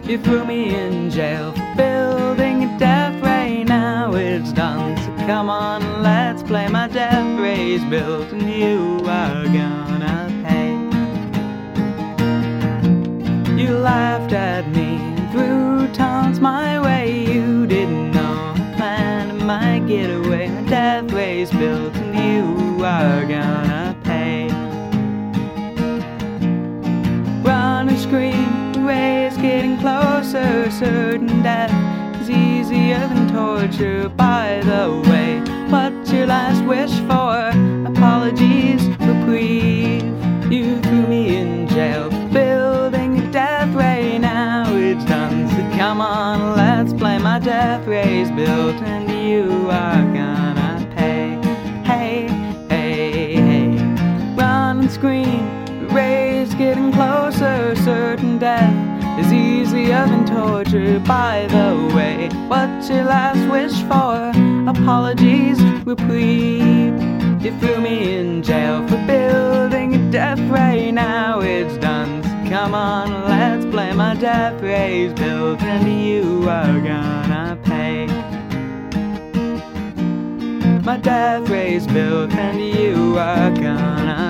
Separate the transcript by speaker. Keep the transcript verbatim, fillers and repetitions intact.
Speaker 1: You threw me in jail for building a death ray. Now it's done, so come on, let's play. My death ray's built and you are gonna pay. You laughed at me and threw taunts my way. You didn't know the plan of my getaway. My death ray's built and you are gonna pay. Run and scream, the ray's getting closer. Certain death is easier than torture. By the way, what's your last wish for? Apologies, reprieve. You threw me in jail for building a death ray. Now it's done, so come on, let's play. My death ray's built and you are gonna pay. Hey, hey, hey. Run and scream, the ray's getting closer. Certain death is easier than torture. By the way, what's your last wish for? Apologies, reprieve. You threw me in jail for building a death ray. Now it's done, so come on, let's play. My death ray's built and you are gonna pay. My death ray's built and you are gonna